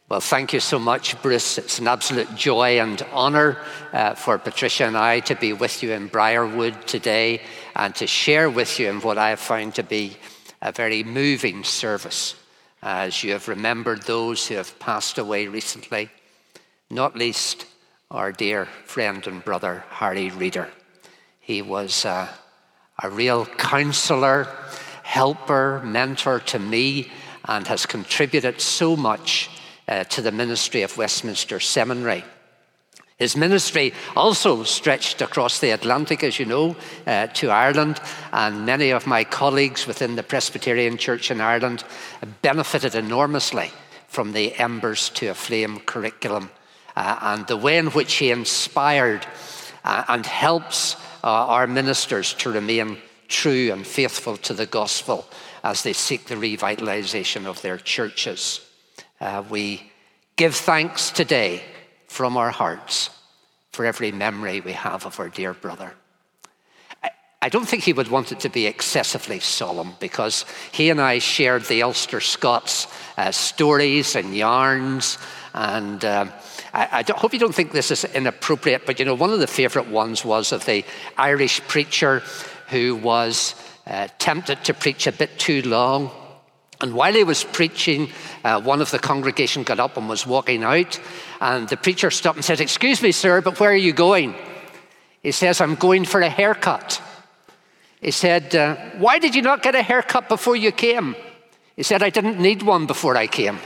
Well, thank you so much, Bruce. It's an absolute joy and honour for Patricia and I to be with you in Briarwood today and to share with you in what I have found to be a very moving service as you have remembered those who have passed away recently, not least our dear friend and brother, Harry Reeder. He was a real counsellor, helper, mentor to me and has contributed so much to the ministry of Westminster Seminary. His ministry also stretched across the Atlantic, as you know, to Ireland, and many of my colleagues within the Presbyterian Church in Ireland benefited enormously from the Embers to a Flame curriculum and the way in which he inspired and helps our ministers to remain true and faithful to the gospel as they seek the revitalization of their churches. We give thanks today from our hearts for every memory we have of our dear brother. I don't think he would want it to be excessively solemn because he and I shared the Ulster Scots stories and yarns, and I hope you don't think this is inappropriate, but you know, one of the favourite ones was of the Irish preacher who was tempted to preach a bit too long. And while he was preaching, one of the congregation got up and was walking out, and the preacher stopped and said, "Excuse me, sir, but where are you going?" He says, "I'm going for a haircut." He said, "Why did you not get a haircut before you came?" He said, "I didn't need one before I came."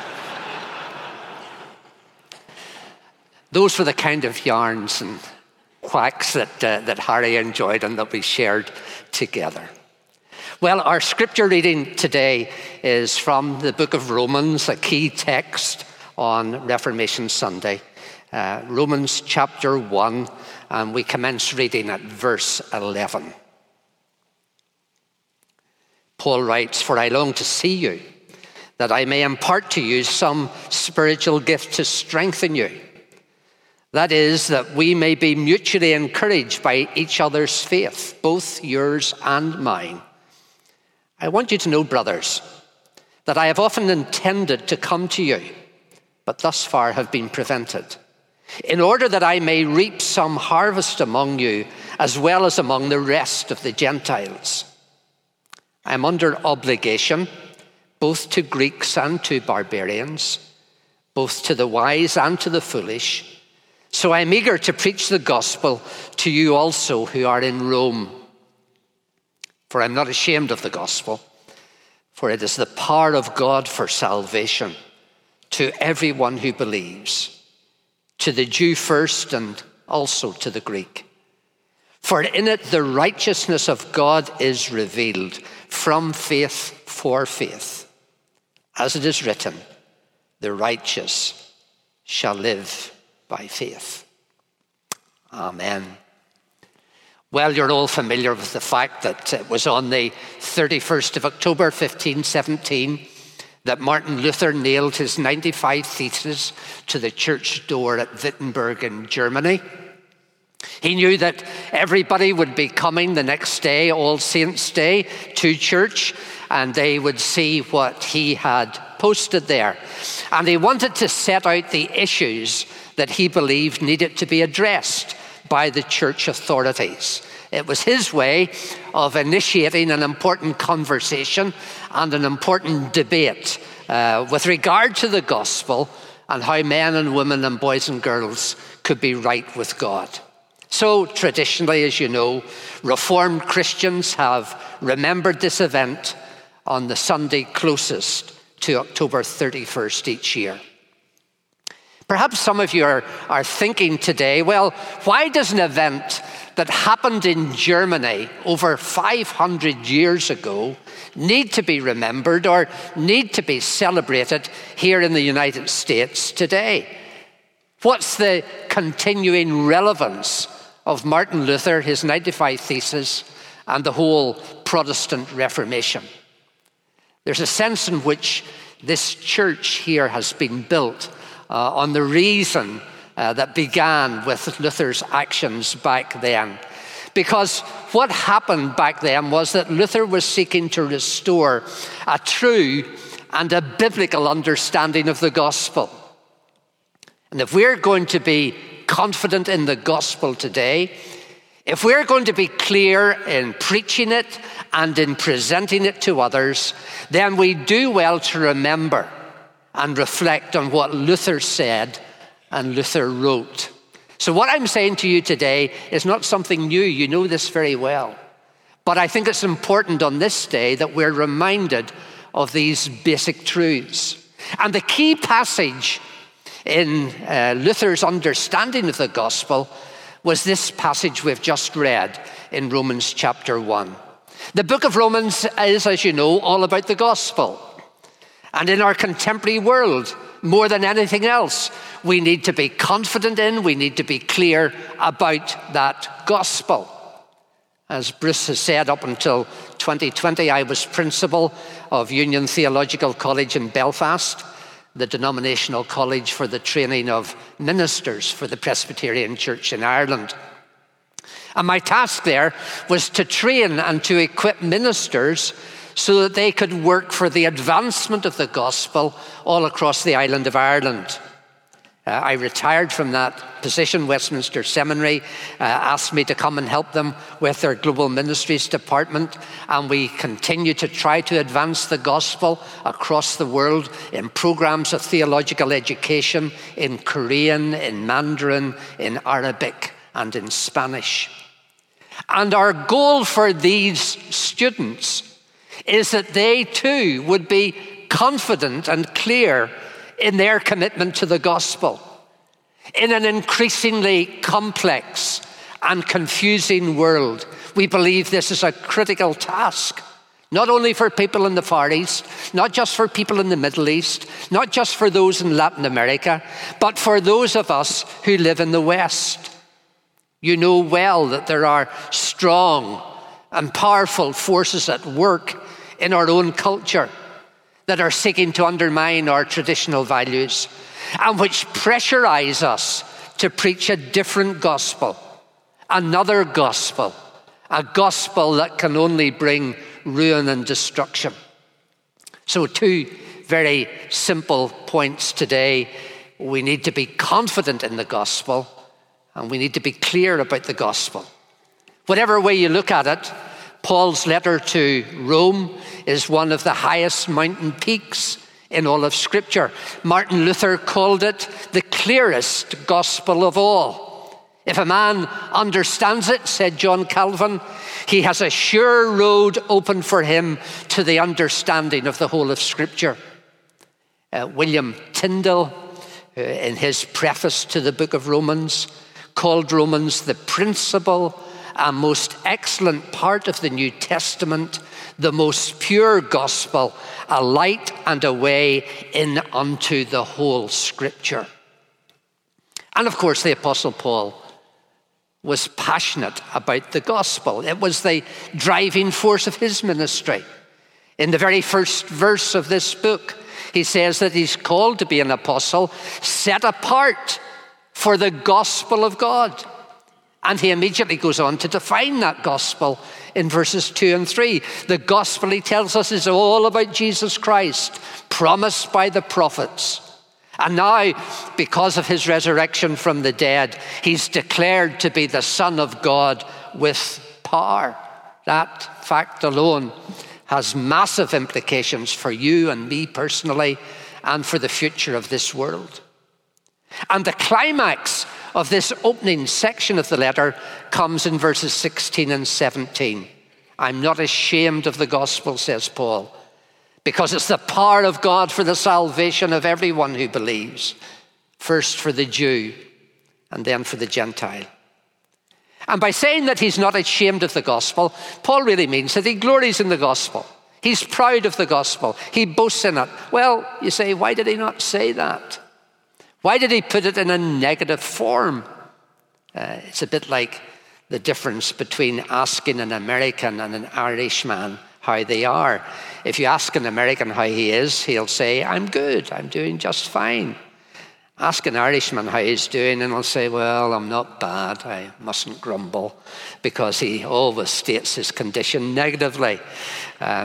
Those were the kind of yarns and quacks that Harry enjoyed and that we shared together. Well, our scripture reading today is from the book of Romans, a key text on Reformation Sunday. Romans chapter 1, and we commence reading at verse 11. Paul writes, "For I long to see you, that I may impart to you some spiritual gift to strengthen you. That is, that we may be mutually encouraged by each other's faith, both yours and mine. I want you to know, brothers, that I have often intended to come to you, but thus far have been prevented, in order that I may reap some harvest among you, as well as among the rest of the Gentiles. I am under obligation, both to Greeks and to barbarians, both to the wise and to the foolish. So I am eager to preach the gospel to you also who are in Rome. For I am not ashamed of the gospel, for it is the power of God for salvation to everyone who believes, to the Jew first and also to the Greek. For in it the righteousness of God is revealed from faith for faith. As it is written, the righteous shall live by faith." Amen. Well, you're all familiar with the fact that it was on the 31st of October, 1517, that Martin Luther nailed his 95 Theses to the church door at Wittenberg in Germany. He knew that everybody would be coming the next day, All Saints' Day, to church, and they would see what he had posted there. And he wanted to set out the issues that he believed needed to be addressed by the church authorities. It was his way of initiating an important conversation and an important debate with regard to the gospel and how men and women and boys and girls could be right with God. So traditionally, as you know, Reformed Christians have remembered this event on the Sunday closest to October 31st each year. Perhaps some of you are thinking today, well, why does an event that happened in Germany over 500 years ago need to be remembered or need to be celebrated here in the United States today? What's the continuing relevance of Martin Luther, his 95 Theses, and the whole Protestant Reformation? There's a sense in which this church here has been built on the reason that began with Luther's actions back then. Because what happened back then was that Luther was seeking to restore a true and a biblical understanding of the gospel. And if we're going to be confident in the gospel today, if we're going to be clear in preaching it and in presenting it to others, then we do well to remember and reflect on what Luther said and Luther wrote. So what I'm saying to you today is not something new. You know this very well. But I think it's important on this day that we're reminded of these basic truths. And the key passage in Luther's understanding of the gospel was this passage we've just read in Romans chapter 1. The book of Romans is, as you know, all about the gospel. And in our contemporary world, more than anything else, we need to be confident in, we need to be clear about that gospel. As Bruce has said, up until 2020, I was principal of Union Theological College in Belfast, the denominational college for the training of ministers for the Presbyterian Church in Ireland. And my task there was to train and to equip ministers so that they could work for the advancement of the gospel all across the island of Ireland. I retired from that position. Westminster Seminary asked me to come and help them with their Global Ministries Department, and we continue to try to advance the gospel across the world in programs of theological education in Korean, in Mandarin, in Arabic, and in Spanish. And our goal for these students is that they too would be confident and clear in their commitment to the gospel. In an increasingly complex and confusing world, we believe this is a critical task, not only for people in the Far East, not just for people in the Middle East, not just for those in Latin America, but for those of us who live in the West. You know well that there are strong and powerful forces at work in our own culture that are seeking to undermine our traditional values and which pressurize us to preach a different gospel, another gospel, a gospel that can only bring ruin and destruction. So 2 very simple points today. We need to be confident in the gospel, and we need to be clear about the gospel. Whatever way you look at it, Paul's letter to Rome is one of the highest mountain peaks in all of Scripture. Martin Luther called it the clearest gospel of all. If a man understands it, said John Calvin, he has a sure road open for him to the understanding of the whole of Scripture. William Tyndale, in his preface to the book of Romans, called Romans the principal and most excellent part of the New Testament, the most pure gospel, a light and a way in unto the whole Scripture. And of course, the Apostle Paul was passionate about the gospel. It was the driving force of his ministry. In the very first verse of this book, he says that he's called to be an apostle set apart for the gospel of God. And he immediately goes on to define that gospel in verses 2 and 3. The gospel, he tells us, is all about Jesus Christ, promised by the prophets. And now, because of his resurrection from the dead, he's declared to be the Son of God with power. That fact alone has massive implications for you and me personally and for the future of this world. And the climax of this opening section of the letter comes in verses 16 and 17. I'm not ashamed of the gospel, says Paul, because it's the power of God for the salvation of everyone who believes, first for the Jew and then for the Gentile. And by saying that he's not ashamed of the gospel, Paul really means that he glories in the gospel. He's proud of the gospel. He boasts in it. Well, you say, why did he not say that? Why did he put it in a negative form? It's a bit like the difference between asking an American and an Irishman how they are. If you ask an American how he is, he'll say, I'm good, I'm doing just fine. Ask an Irishman how he's doing, and he'll say, well, I'm not bad, I mustn't grumble, because he always states his condition negatively.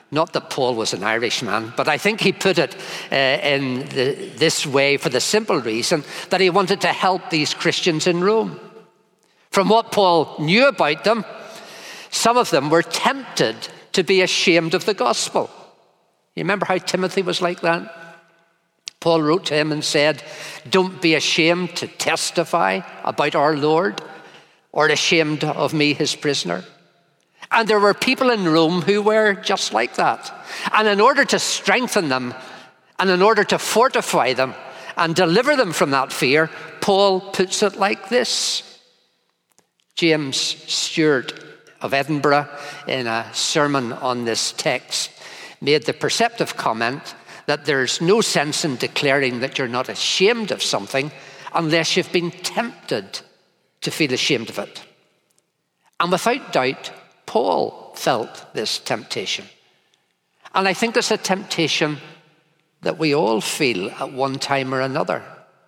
Not that Paul was an Irishman, but I think he put it in this way for the simple reason that he wanted to help these Christians in Rome. From what Paul knew about them, some of them were tempted to be ashamed of the gospel. You remember how Timothy was like that? Paul wrote to him and said, "Don't be ashamed to testify about our Lord, or ashamed of me, his prisoner." And there were people in Rome who were just like that. And in order to strengthen them, and in order to fortify them and deliver them from that fear, Paul puts it like this. James Stewart of Edinburgh, in a sermon on this text, made the perceptive comment that there's no sense in declaring that you're not ashamed of something unless you've been tempted to feel ashamed of it. And without doubt, Paul felt this temptation. And I think it's a temptation that we all feel at one time or another.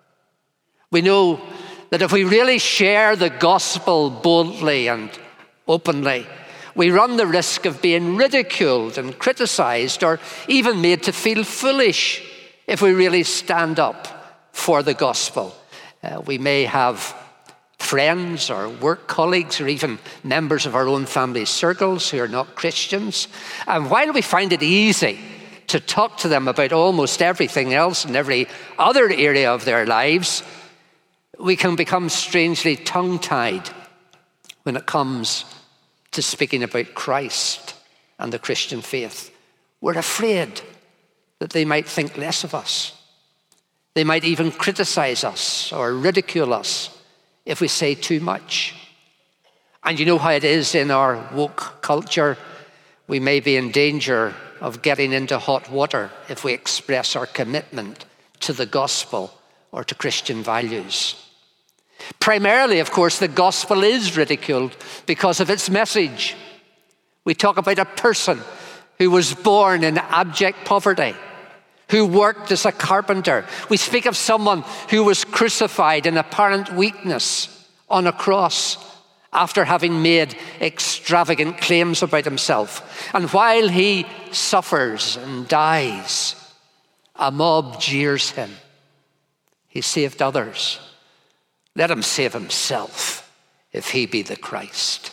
We know that if we really share the gospel boldly and openly, we run the risk of being ridiculed and criticized, or even made to feel foolish if we really stand up for the gospel. We may have friends or work colleagues or even members of our own family circles who are not Christians. And while we find it easy to talk to them about almost everything else in every other area of their lives, we can become strangely tongue-tied when it comes to speaking about Christ and the Christian faith. We're afraid that they might think less of us. They might even criticize us or ridicule us if we say too much. And you know how it is in our woke culture. We may be in danger of getting into hot water if we express our commitment to the gospel or to Christian values. Primarily, of course, the gospel is ridiculed because of its message. We talk about a person who was born in abject poverty, who worked as a carpenter. We speak of someone who was crucified in apparent weakness on a cross after having made extravagant claims about himself. And while he suffers and dies, a mob jeers him. He saved others. Let him save himself if he be the Christ.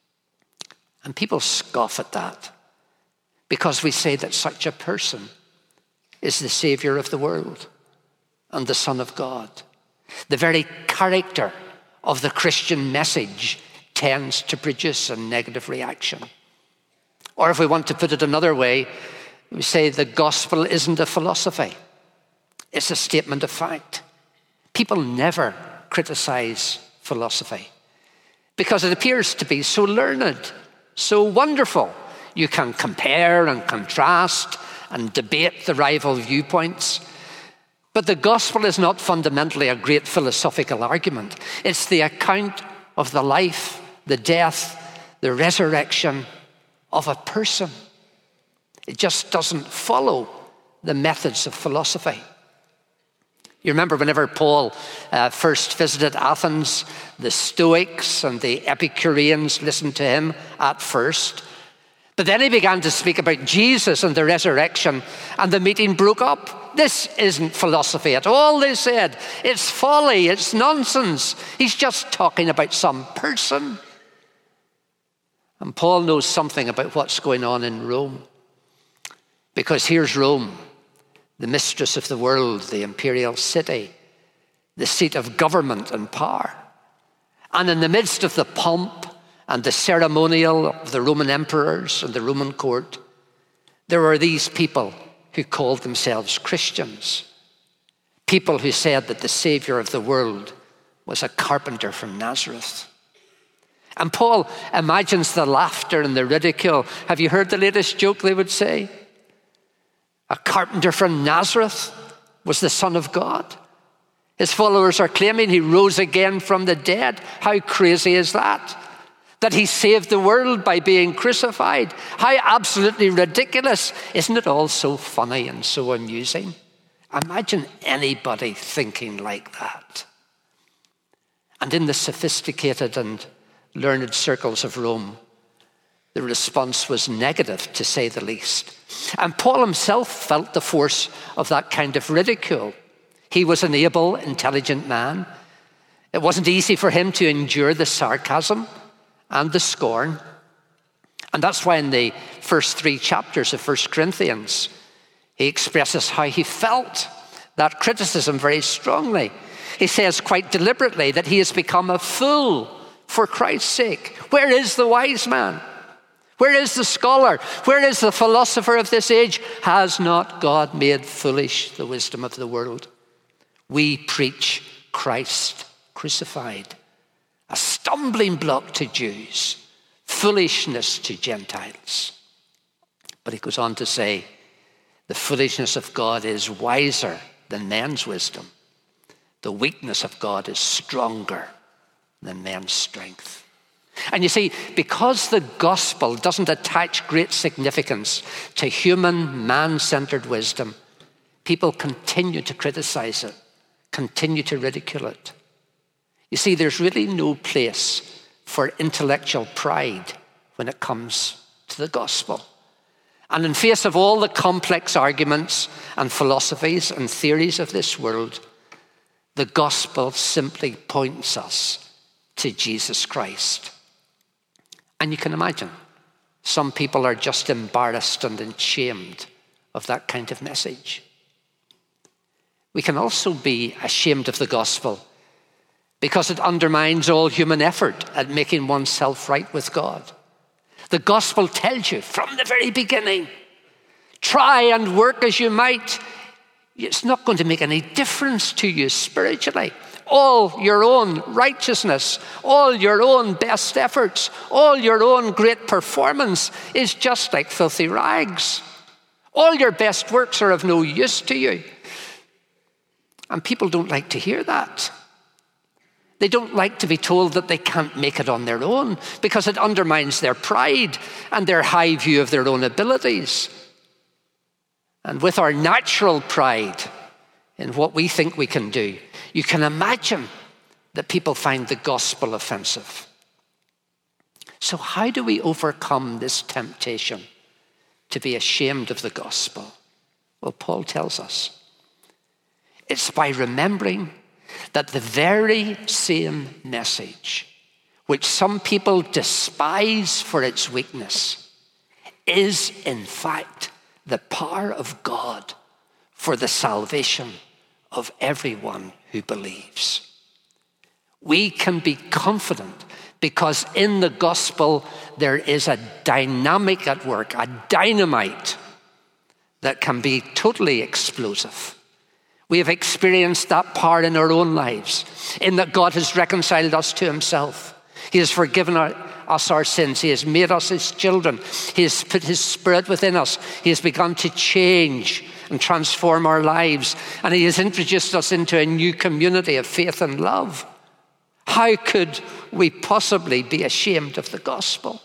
And people scoff at that because we say that such a person is the Savior of the world and the Son of God. The very character of the Christian message tends to produce a negative reaction. Or if we want to put it another way, we say the gospel isn't a philosophy. It's a statement of fact. People never criticize philosophy because it appears to be so learned, so wonderful. You can compare and contrast and debate the rival viewpoints. But the gospel is not fundamentally a great philosophical argument. It's the account of the life, the death, the resurrection of a person. It just doesn't follow the methods of philosophy. You remember whenever Paul first visited Athens, the Stoics and the Epicureans listened to him at first. But then he began to speak about Jesus and the resurrection, and the meeting broke up. This isn't philosophy at all, they said. It's folly, it's nonsense. He's just talking about some person. And Paul knows something about what's going on in Rome. Because here's Rome, the mistress of the world, the imperial city, the seat of government and power. And in the midst of the pomp and the ceremonial of the Roman emperors and the Roman court, there were these people who called themselves Christians. People who said that the Savior of the world was a carpenter from Nazareth. And Paul imagines the laughter and the ridicule. Have you heard the latest joke, they would say? A carpenter from Nazareth was the Son of God. His followers are claiming he rose again from the dead. How crazy is that? That he saved the world by being crucified. How absolutely ridiculous. Isn't it all so funny and so amusing? Imagine anybody thinking like that. And in the sophisticated and learned circles of Rome, the response was negative, to say the least. And Paul himself felt the force of that kind of ridicule. He was an able, intelligent man. It wasn't easy for him to endure the sarcasm and the scorn. And that's why in the first 3 chapters of 1 Corinthians, he expresses how he felt that criticism very strongly. He says quite deliberately that he has become a fool for Christ's sake. Where is the wise man? Where is the scholar? Where is the philosopher of this age? Has not God made foolish the wisdom of the world? We preach Christ crucified, a stumbling block to Jews, foolishness to Gentiles. But he goes on to say, the foolishness of God is wiser than man's wisdom. The weakness of God is stronger than man's strength. And you see, because the gospel doesn't attach great significance to human, man-centered wisdom, people continue to criticize it, continue to ridicule it. You see, there's really no place for intellectual pride when it comes to the gospel. And in face of all the complex arguments and philosophies and theories of this world, the gospel simply points us to Jesus Christ. And you can imagine, some people are just embarrassed and ashamed of that kind of message. We can also be ashamed of the gospel because it undermines all human effort at making oneself right with God. The gospel tells you from the very beginning, try and work as you might, it's not going to make any difference to you spiritually. All your own righteousness, all your own best efforts, all your own great performance is just like filthy rags. All your best works are of no use to you. And people don't like to hear that. They don't like to be told that they can't make it on their own because it undermines their pride and their high view of their own abilities. And with our natural pride in what we think we can do, you can imagine that people find the gospel offensive. So how do we overcome this temptation to be ashamed of the gospel? Well, Paul tells us. It's by remembering that the very same message, which some people despise for its weakness, is in fact the power of God for the salvation of everyone who believes. We can be confident because in the gospel there is a dynamic at work, a dynamite that can be totally explosive. We have experienced that power in our own lives, in that God has reconciled us to himself. He has forgiven us our sins. He has made us his children. He has put his spirit within us. He has begun to change and transform our lives. And he has introduced us into a new community of faith and love. How could we possibly be ashamed of the gospel?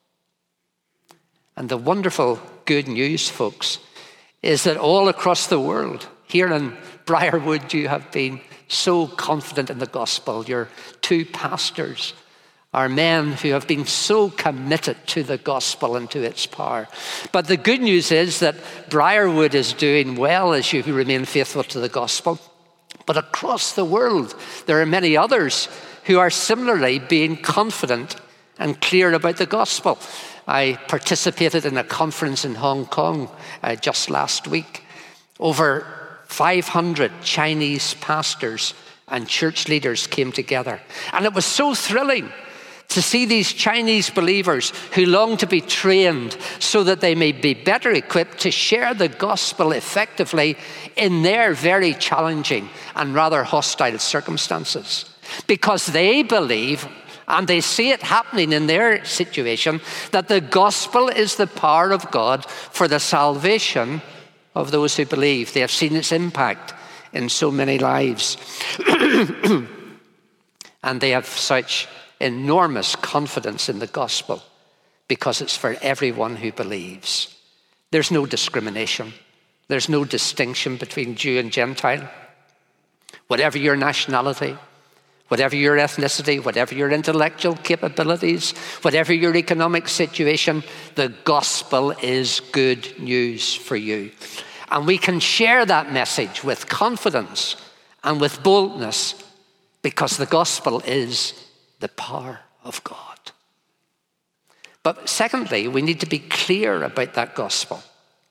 And the wonderful good news, folks, is that all across the world, here in Briarwood, you have been so confident in the gospel. Your 2 pastors are men who have been so committed to the gospel and to its power. But the good news is that Briarwood is doing well as you remain faithful to the gospel. But across the world, there are many others who are similarly being confident and clear about the gospel. I participated in a conference in Hong Kong just last week. Over 500 Chinese pastors and church leaders came together. And it was so thrilling to see these Chinese believers who long to be trained so that they may be better equipped to share the gospel effectively in their very challenging and rather hostile circumstances. Because they believe, and they see it happening in their situation, that the gospel is the power of God for the salvation of those who believe. They have seen its impact in so many lives. And they have such enormous confidence in the gospel because it's for everyone who believes. There's no discrimination. There's no distinction between Jew and Gentile. Whatever your nationality, Whatever your ethnicity, whatever your intellectual capabilities, whatever your economic situation, the gospel is good news for you. And we can share that message with confidence and with boldness because the gospel is the power of God. But secondly, we need to be clear about that gospel.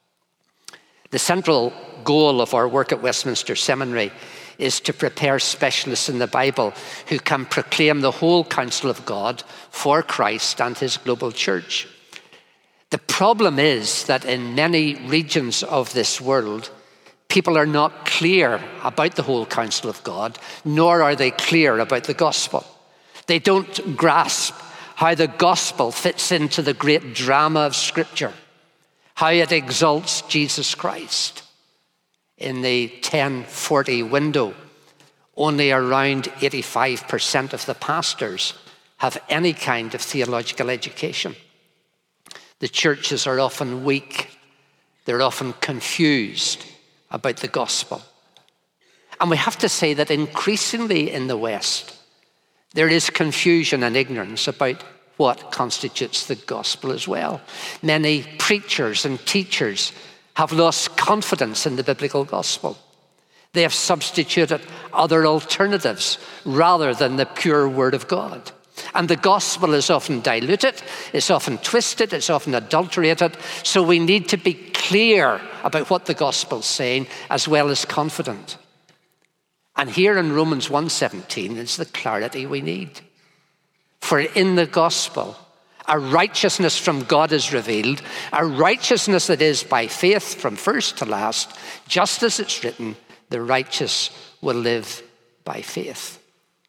The central goal of our work at Westminster Seminary is to prepare specialists in the Bible who can proclaim the whole counsel of God for Christ and his global church. The problem is that in many regions of this world, people are not clear about the whole counsel of God, nor are they clear about the gospel. They don't grasp how the gospel fits into the great drama of Scripture, how it exalts Jesus Christ. In the 1040 window, only around 85% of the pastors have any kind of theological education. The churches are often weak. They're often confused about the gospel. And we have to say that increasingly in the West, there is confusion and ignorance about what constitutes the gospel as well. Many preachers and teachers have lost confidence in the biblical gospel. They have substituted other alternatives rather than the pure word of God. And the gospel is often diluted, it's often twisted, it's often adulterated. So we need to be clear about what the gospel is saying as well as confident. And here in Romans 1:17 is the clarity we need. For in the gospel, a righteousness from God is revealed, a righteousness that is by faith from first to last, just as it's written, the righteous will live by faith.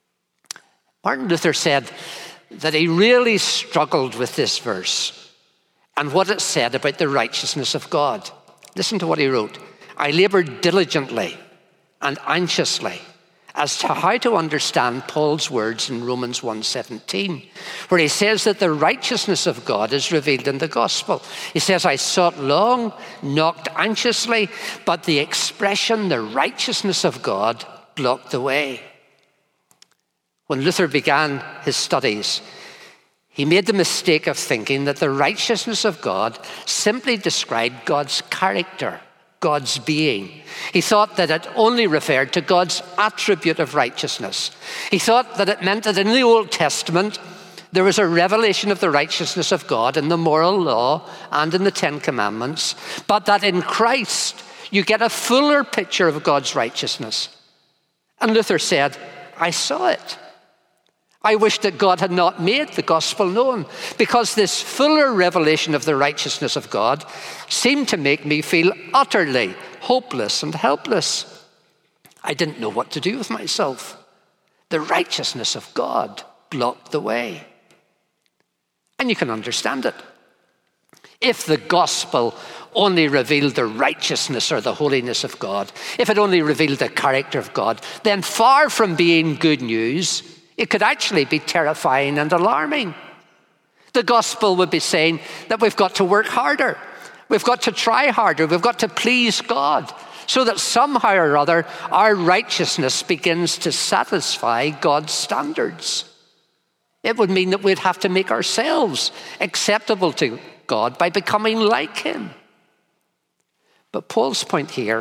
Martin Luther said that he really struggled with this verse and what it said about the righteousness of God. Listen to what he wrote. I labored diligently and anxiously as to how to understand Paul's words in Romans 1:17, where he says that the righteousness of God is revealed in the gospel. He says, I sought long, knocked anxiously, but the expression, the righteousness of God, blocked the way. When Luther began his studies, he made the mistake of thinking that the righteousness of God simply described God's character, God's being. He thought that it only referred to God's attribute of righteousness. He thought that it meant that in the Old Testament, there was a revelation of the righteousness of God in the moral law and in the Ten Commandments, but that in Christ, you get a fuller picture of God's righteousness. And Luther said, I saw it. I wish that God had not made the gospel known, because this fuller revelation of the righteousness of God seemed to make me feel utterly hopeless and helpless. I didn't know what to do with myself. The righteousness of God blocked the way. And you can understand it. If the gospel only revealed the righteousness or the holiness of God, if it only revealed the character of God, then far from being good news, it could actually be terrifying and alarming. The gospel would be saying that we've got to work harder. We've got to try harder. We've got to please God so that somehow or other our righteousness begins to satisfy God's standards. It would mean that we'd have to make ourselves acceptable to God by becoming like him. But Paul's point here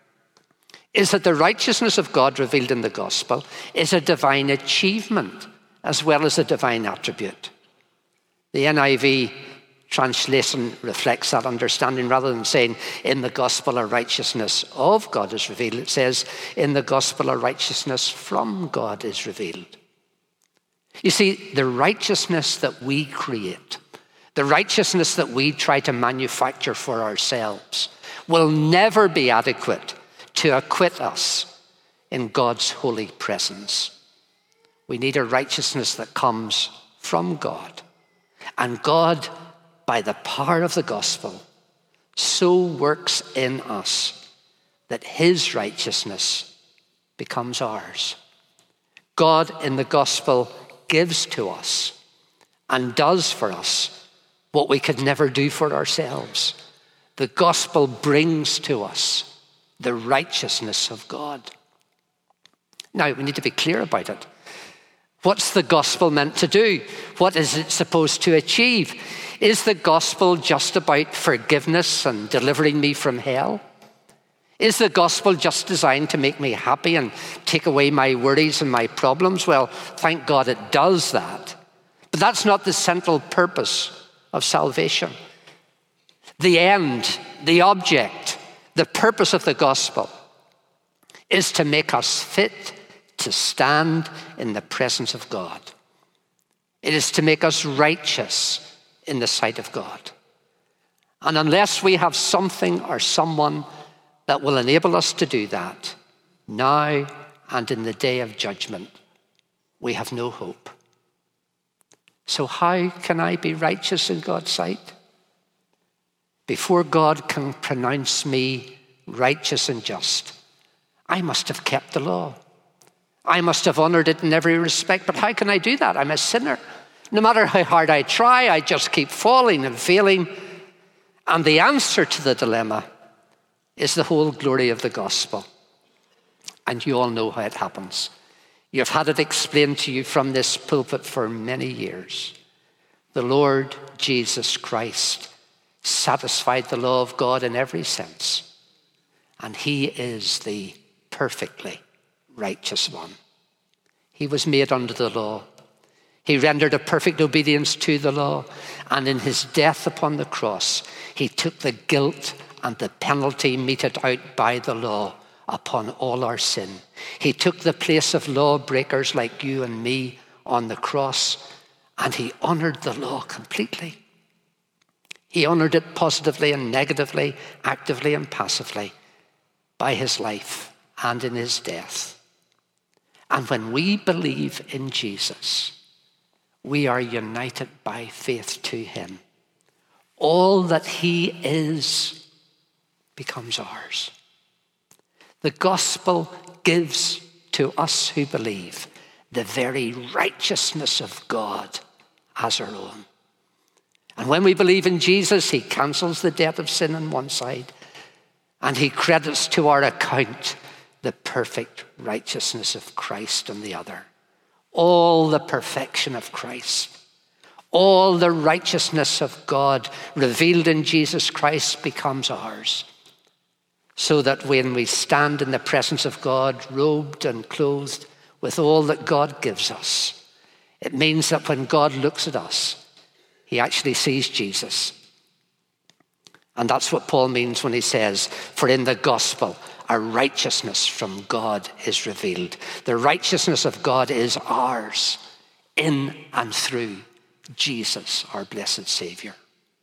is that the righteousness of God revealed in the gospel is a divine achievement as well as a divine attribute. The NIV translation reflects that understanding. Rather than saying, in the gospel a righteousness of God is revealed, it says, in the gospel a righteousness from God is revealed. You see, the righteousness that we create, the righteousness that we try to manufacture for ourselves, will never be adequate to acquit us in God's holy presence. We need a righteousness that comes from God. And God, by the power of the gospel, so works in us that his righteousness becomes ours. God in the gospel gives to us and does for us what we could never do for ourselves. The gospel brings to us the righteousness of God. Now, we need to be clear about it. What's the gospel meant to do? What is it supposed to achieve? Is the gospel just about forgiveness and delivering me from hell? Is the gospel just designed to make me happy and take away my worries and my problems? Well, thank God it does that. But that's not the central purpose of salvation. The end, the object, the purpose of the gospel is to make us fit to stand in the presence of God. It is to make us righteous in the sight of God. And unless we have something or someone that will enable us to do that, now and in the day of judgment, we have no hope. So how can I be righteous in God's sight? Before God can pronounce me righteous and just, I must have kept the law. I must have honored it in every respect. But how can I do that? I'm a sinner. No matter how hard I try, I just keep falling and failing. And the answer to the dilemma is the whole glory of the gospel. And you all know how it happens. You've had it explained to you from this pulpit for many years. The Lord Jesus Christ satisfied the law of God in every sense. And he is the perfectly righteous one. He was made under the law. He rendered a perfect obedience to the law. And in his death upon the cross, he took the guilt and the penalty meted out by the law upon all our sin. He took the place of lawbreakers like you and me on the cross, and he honored the law completely. He honored it positively and negatively, actively and passively, by his life and in his death. And when we believe in Jesus, we are united by faith to him. All that he is becomes ours. The gospel gives to us who believe the very righteousness of God as our own. And when we believe in Jesus, he cancels the debt of sin on one side, and he credits to our account the perfect righteousness of Christ on the other. All the perfection of Christ, all the righteousness of God revealed in Jesus Christ becomes ours. So that when we stand in the presence of God, robed and clothed with all that God gives us, it means that when God looks at us, he actually sees Jesus. And that's what Paul means when he says, for in the gospel, a righteousness from God is revealed. The righteousness of God is ours in and through Jesus, our blessed Savior.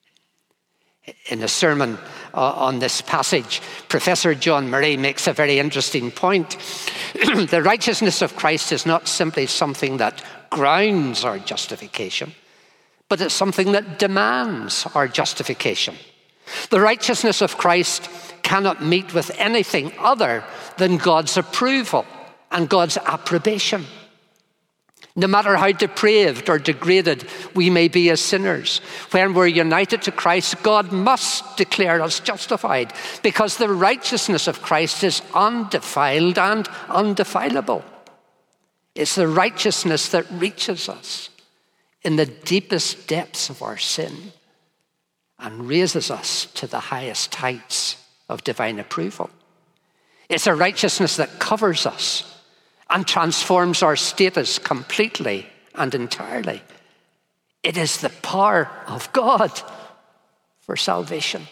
In a sermon on this passage, Professor John Murray makes a very interesting point. The righteousness of Christ is not simply something that grounds our justification, but it's something that demands our justification. The righteousness of Christ cannot meet with anything other than God's approval and God's approbation. No matter how depraved or degraded we may be as sinners, when we're united to Christ, God must declare us justified because the righteousness of Christ is undefiled and undefilable. It's the righteousness that reaches us in the deepest depths of our sin and raises us to the highest heights of divine approval. It's a righteousness that covers us and transforms our status completely and entirely. It is the power of God for salvation.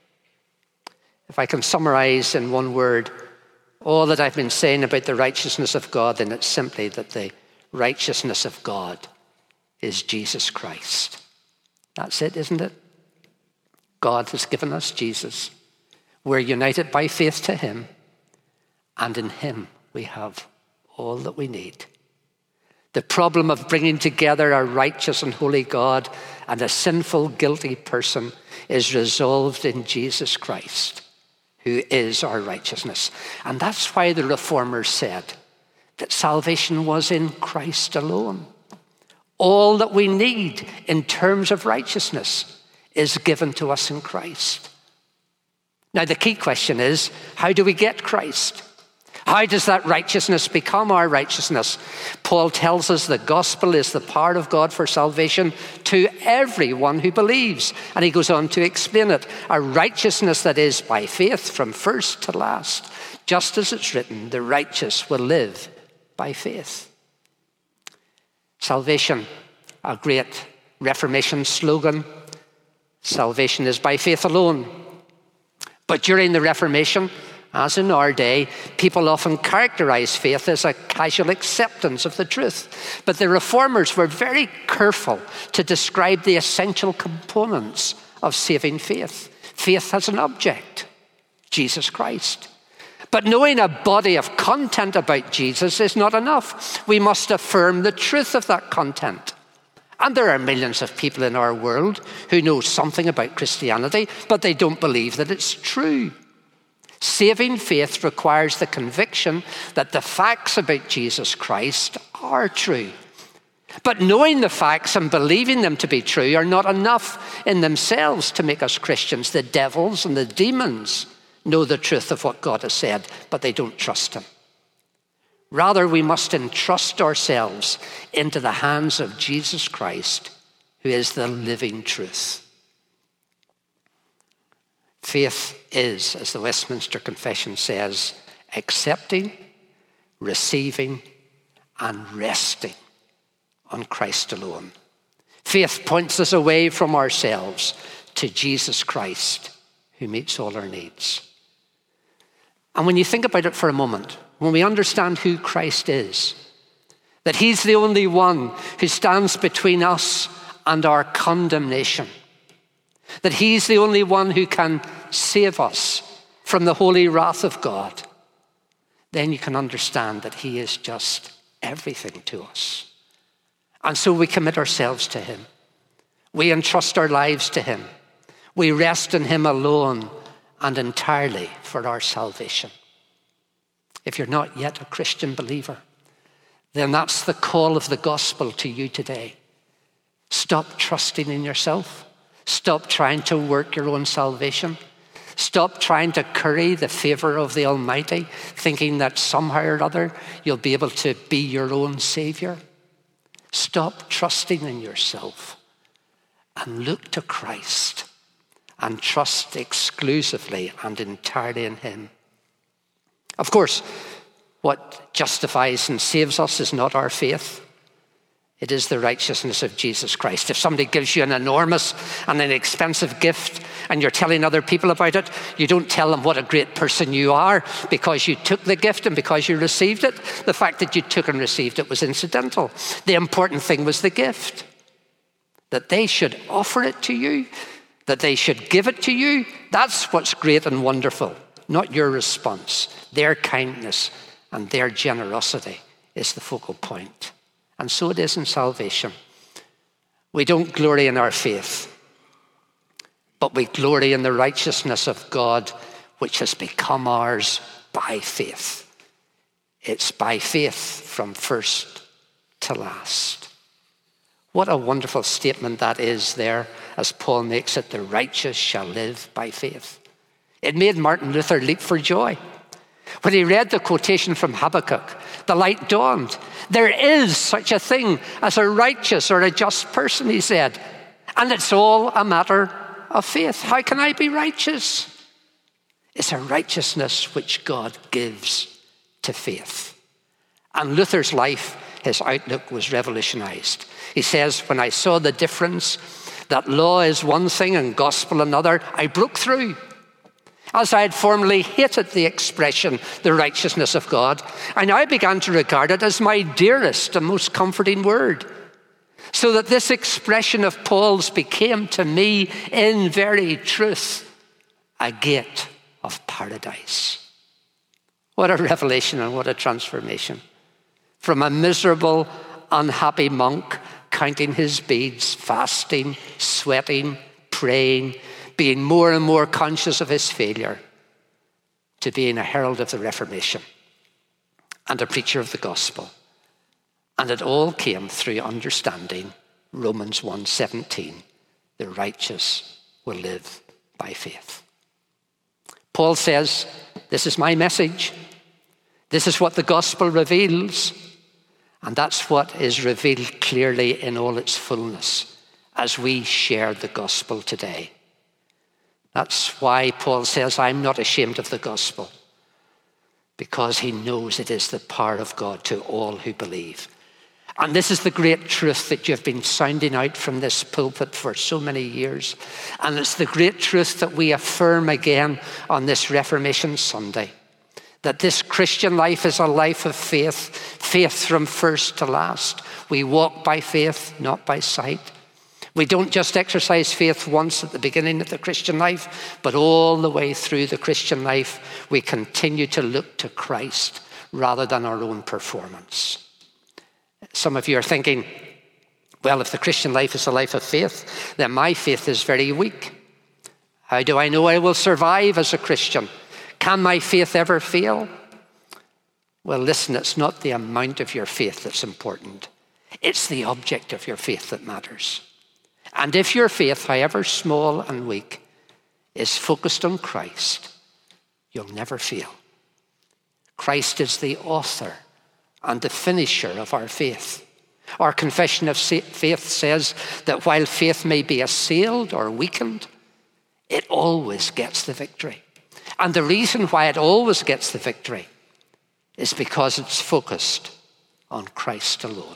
If I can summarize in one word all that I've been saying about the righteousness of God, then it's simply that the righteousness of God is Jesus Christ. That's it, isn't it? God has given us Jesus. We're united by faith to him, and in him we have all that we need. The problem of bringing together a righteous and holy God and a sinful, guilty person is resolved in Jesus Christ, who is our righteousness. And that's why the Reformers said that salvation was in Christ alone. All that we need in terms of righteousness is given to us in Christ. Now, the key question is, how do we get Christ? How does that righteousness become our righteousness? Paul tells us the gospel is the power of God for salvation to everyone who believes. And he goes on to explain it. A righteousness that is by faith from first to last. Just as it's written, the righteous will live by faith. Salvation, a great Reformation slogan. Salvation is by faith alone. But during the Reformation, as in our day, people often characterize faith as a casual acceptance of the truth. But the Reformers were very careful to describe the essential components of saving faith. Faith has an object, Jesus Christ. But knowing a body of content about Jesus is not enough. We must affirm the truth of that content. And there are millions of people in our world who know something about Christianity, but they don't believe that it's true. Saving faith requires the conviction that the facts about Jesus Christ are true. But knowing the facts and believing them to be true are not enough in themselves to make us Christians. The devils and the demons know the truth of what God has said, but they don't trust him. Rather, we must entrust ourselves into the hands of Jesus Christ, who is the living truth. Faith is, as the Westminster Confession says, accepting, receiving, and resting on Christ alone. Faith points us away from ourselves to Jesus Christ, who meets all our needs. And when you think about it for a moment, when we understand who Christ is, that he's the only one who stands between us and our condemnation, that he's the only one who can save us from the holy wrath of God, then you can understand that he is just everything to us. And so we commit ourselves to him. We entrust our lives to him. We rest in him alone and entirely for our salvation. If you're not yet a Christian believer, then that's the call of the gospel to you today. Stop trusting in yourself. Stop trying to work your own salvation. Stop trying to curry the favor of the Almighty, thinking that somehow or other you'll be able to be your own Savior. Stop trusting in yourself and look to Christ and trust exclusively and entirely in him. Of course, what justifies and saves us is not our faith. It is the righteousness of Jesus Christ. If somebody gives you an enormous and an expensive gift and you're telling other people about it, you don't tell them what a great person you are because you took the gift and because you received it. The fact that you took and received it was incidental. The important thing was the gift. That they should offer it to you, that they should give it to you. That's what's great and wonderful, not your response. Their kindness and their generosity is the focal point. And so it is in salvation. We don't glory in our faith, but we glory in the righteousness of God, which has become ours by faith. It's by faith from first to last. What a wonderful statement that is there, as Paul makes it, the righteous shall live by faith. It made Martin Luther leap for joy. When he read the quotation from Habakkuk, the light dawned. There is such a thing as a righteous or a just person, he said. And it's all a matter of faith. How can I be righteous? It's a righteousness which God gives to faith. And Luther's life, his outlook was revolutionized. He says, when I saw the difference, that law is one thing and gospel another, I broke through. As I had formerly hated the expression, the righteousness of God, I now began to regard it as my dearest and most comforting word. So that this expression of Paul's became to me in very truth a gate of paradise. What a revelation and what a transformation. From a miserable, unhappy monk, counting his beads, fasting, sweating, praying, being more and more conscious of his failure, to being a herald of the Reformation and a preacher of the gospel. And it all came through understanding Romans 1:17, the righteous will live by faith. Paul says, this is my message. This is what the gospel reveals, and that's what is revealed clearly in all its fullness as we share the gospel today. That's why Paul says, I'm not ashamed of the gospel, because he knows it is the power of God to all who believe. And this is the great truth that you've been sounding out from this pulpit for so many years. And it's the great truth that we affirm again on this Reformation Sunday, that this Christian life is a life of faith, faith from first to last. We walk by faith, not by sight. We don't just exercise faith once at the beginning of the Christian life, but all the way through the Christian life, we continue to look to Christ rather than our own performance. Some of you are thinking, well, if the Christian life is a life of faith, then my faith is very weak. How do I know I will survive as a Christian? Can my faith ever fail? Well, listen, it's not the amount of your faith that's important. It's the object of your faith that matters. And if your faith, however small and weak, is focused on Christ, you'll never fail. Christ is the author and the finisher of our faith. Our confession of faith says that while faith may be assailed or weakened, it always gets the victory. And the reason why it always gets the victory is because it's focused on Christ alone.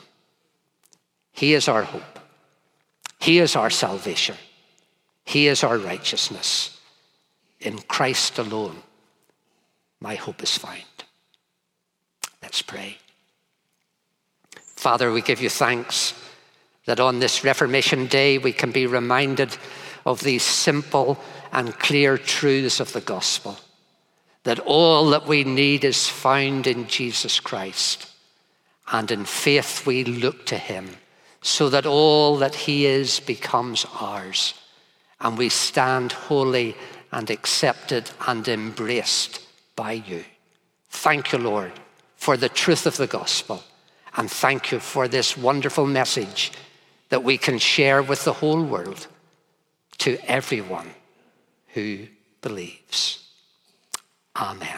He is our hope. He is our salvation. He is our righteousness. In Christ alone, my hope is found. Let's pray. Father, we give you thanks that on this Reformation Day we can be reminded of these simple and clear truths of the gospel, that all that we need is found in Jesus Christ, and in faith we look to him so that all that he is becomes ours, and we stand holy and accepted and embraced by you. Thank you, Lord, for the truth of the gospel. And thank you for this wonderful message that we can share with the whole world to everyone who believes. Amen.